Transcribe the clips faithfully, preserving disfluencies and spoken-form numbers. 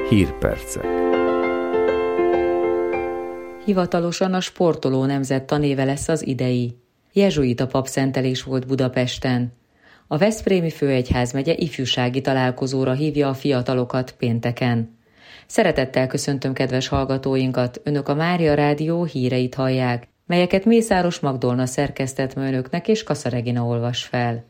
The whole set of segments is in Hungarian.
Hírpercek. Hivatalosan a sportoló nemzet tanéve lesz az idei. Jezsuita papszentelés volt Budapesten. A veszprémi főegyházmegye ifjúsági találkozóra hívja a fiatalokat pénteken. Szeretettel köszöntöm kedves hallgatóinkat, Önök a Mária Rádió híreit hallják, melyeket Mészáros Magdolna szerkesztett ma Önöknek és Kassa Regina olvas fel.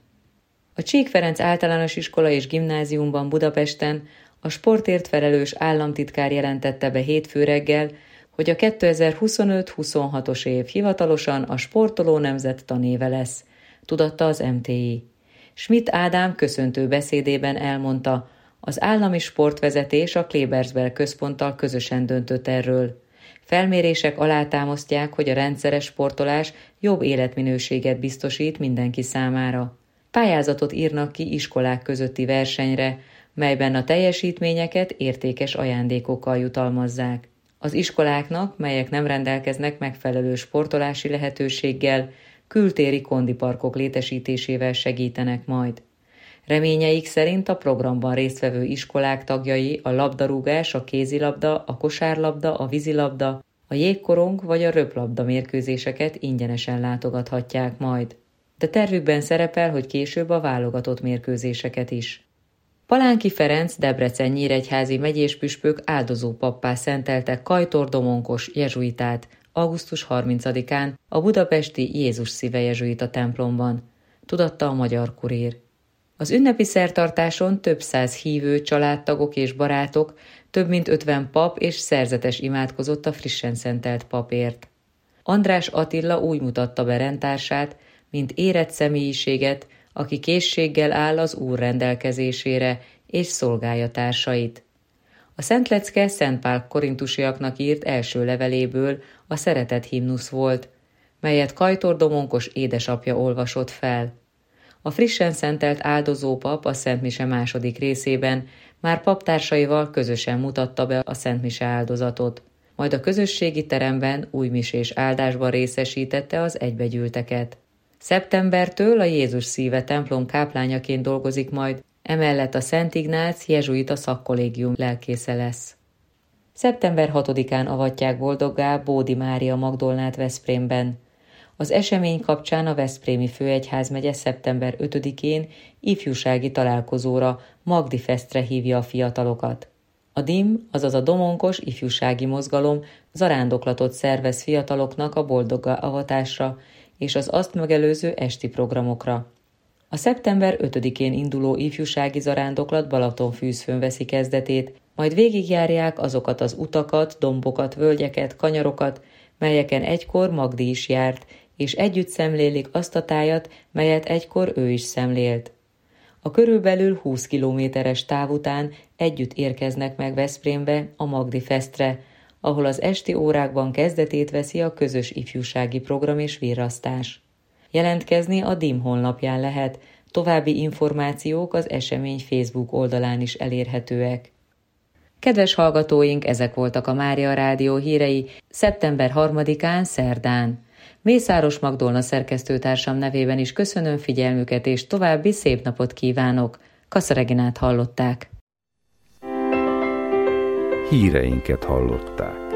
A Csík Ferenc Általános Iskola és Gimnáziumban Budapesten a sportért felelős államtitkár jelentette be hétfő reggel, hogy a kétezer-huszonöt-huszonhatos év hivatalosan a sportoló nemzet tanéve lesz, tudatta az em té i. Schmidt Ádám köszöntő beszédében elmondta, az állami sportvezetés a Klebersberg központtal közösen döntött erről. Felmérések alátámasztják, hogy a rendszeres sportolás jobb életminőséget biztosít mindenki számára. Pályázatot írnak ki iskolák közötti versenyre, melyben a teljesítményeket értékes ajándékokkal jutalmazzák. Az iskoláknak, melyek nem rendelkeznek megfelelő sportolási lehetőséggel, kültéri kondiparkok létesítésével segítenek majd. Reményeik szerint a programban résztvevő iskolák tagjai a labdarúgás, a kézilabda, a kosárlabda, a vízilabda, a jégkorong vagy a röplabda mérkőzéseket ingyenesen látogathatják majd. De tervükben szerepel, hogy később a válogatott mérkőzéseket is. Palánki Ferenc Debrecen nyíregyházi megyéspüspök áldozó pappá szenteltek Kajtor Domonkos jezsuitát augusztus harmincadikán a budapesti Jézus Szíve jezsuita templomban, tudatta a Magyar Kurír. Az ünnepi szertartáson több száz hívő, családtagok és barátok, több mint ötven pap és szerzetes imádkozott a frissen szentelt papért. András Attila úgy mutatta be rendtársát, mint érett személyiséget, aki készséggel áll az Úr rendelkezésére és szolgálja társait. A Szent Lecke Szent Pál korintusiaknak írt első leveléből a szeretet himnusz volt, melyet Kajtor Domonkos édesapja olvasott fel. A frissen szentelt áldozópap a Szentmise második részében már paptársaival közösen mutatta be a Szentmise áldozatot, majd a közösségi teremben újmisés áldásban részesítette az egybegyűlteket. Szeptembertől a Jézus Szíve templom káplányaként dolgozik majd, emellett a Szent Ignác jezsuita szakkollégium lelkésze lesz. szeptember hatodikán avatják boldoggá Bódi Mária Magdolnát Veszprémben. Az esemény kapcsán a veszprémi főegyházmegye szeptember ötödikén ifjúsági találkozóra, Magdi Festre hívja a fiatalokat. A dím, azaz a Domonkos ifjúsági mozgalom zarándoklatot szervez fiataloknak a boldoggá avatásra és az azt megelőző esti programokra. A szeptember ötödikén induló ifjúsági zarándoklat Balatonfűzfön veszi kezdetét, majd végigjárják azokat az utakat, dombokat, völgyeket, kanyarokat, melyeken egykor Magdi is járt, és együtt szemlélik azt a tájat, melyet egykor ő is szemlélt. A körülbelül húsz kilométeres táv után együtt érkeznek meg Veszprémbe a Magdi Festre, ahol az esti órákban kezdetét veszi a közös ifjúsági program és virrasztás. Jelentkezni a dím honlapján lehet, további információk az esemény Facebook oldalán is elérhetőek. Kedves hallgatóink, ezek voltak a Mária Rádió hírei szeptember harmadikán szerdán. Mészáros Magdolna szerkesztőtársam nevében is köszönöm figyelmüket, és további szép napot kívánok. Kassa Reginát hallották. Híreinket hallották.